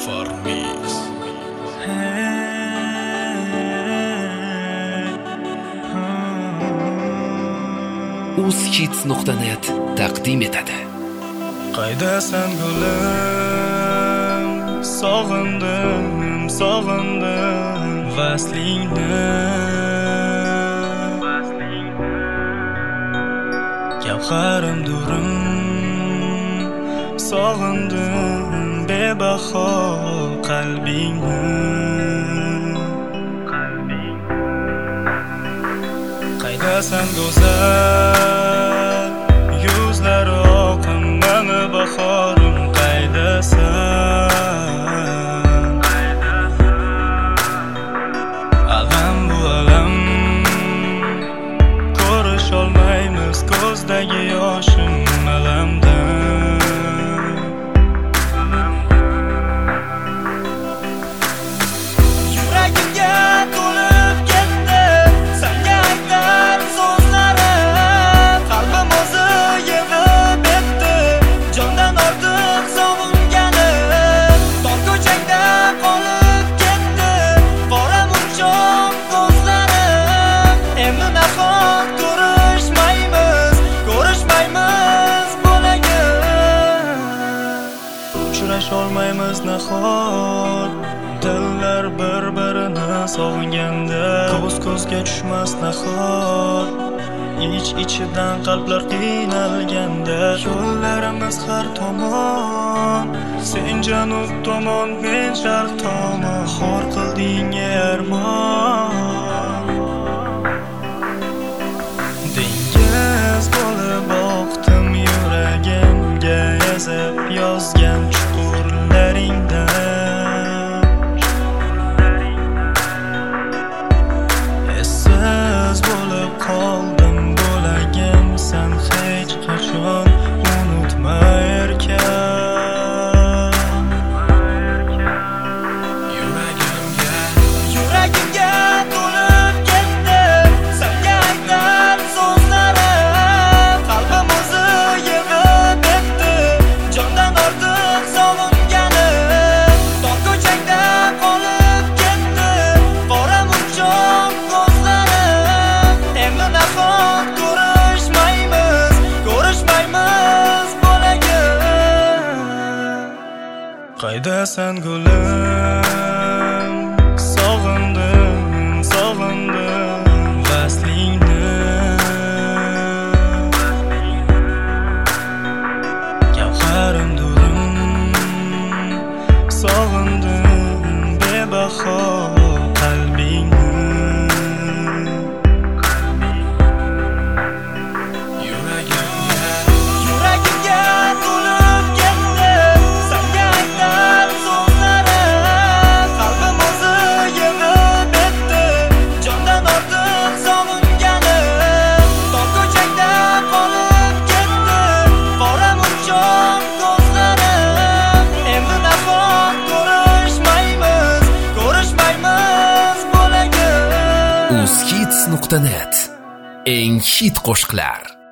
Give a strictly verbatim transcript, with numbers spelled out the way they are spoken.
for mix. uzhits nuqta net taqdim etadi. Qaydasan gulim, sog'indim, sog'indim vaslingni. Gavharim durim, sog'indim bebaho qalbingni. Qaydasan go'zal, yuzlari oqim mani bahorim. Qaydasan, alam bu alam, ko'rish olmaymiz ko'zdagi yoshim alamdan. Yuragimga to'lib ketdi senga aytar so'zlarim. Qalbim o'zi yig'ib etdi jondan ortiq sog'inganim. Tor ko'changda qolib ketdi qora munchoq ko'zlarim. Endi nahot ko'rishmaymiz, ko'rishmaymiz bo'lagim. Uchrash olmaymiz nahot, dillar bir-birini sog'inganda. Ko'z ko'zga tushmas nahot, ich-ichidan qalblar qiynalganda. Yo'llarimiz har tomon, sen janub tomon, men sharq tomon. Xor qilding armon, dengiz bo'lib oqdim yuragimga yozib yozgan chuqurlaringdan. Essiz bo'lib qoldim bo'lagim, sen hech qachon unutma erkan. Yuragimga yuragimga to'lib ketdi senga aytar so'zlarim. Qalbim o'zi yig'ib etdi jondan ortiq sog'inganim. Tor ko'changda qolib ketdi qora munchoq ko'zlarim. Endi nahot ko'rishmaymiz, ko'rishmaymiz bo'lagim. Qaydasan gulim, sog'indim, sog'indim vaslingni. Gavharim durim, sog'indim bebaho qalbingni. Yuragimga yuragimga to'lib ketdi senga aytar so'zlarim. Qalbim o'zi yig'ib etdi jondan ortiq sog'inganim. Tor ko'changda qolib ketdi qora munchoq ko'zlarim. Endi nahot ko'rishmaymiz, ko'rishmaymiz bo'lagim. uzhits nuqta net eng hit qo'shiqlar.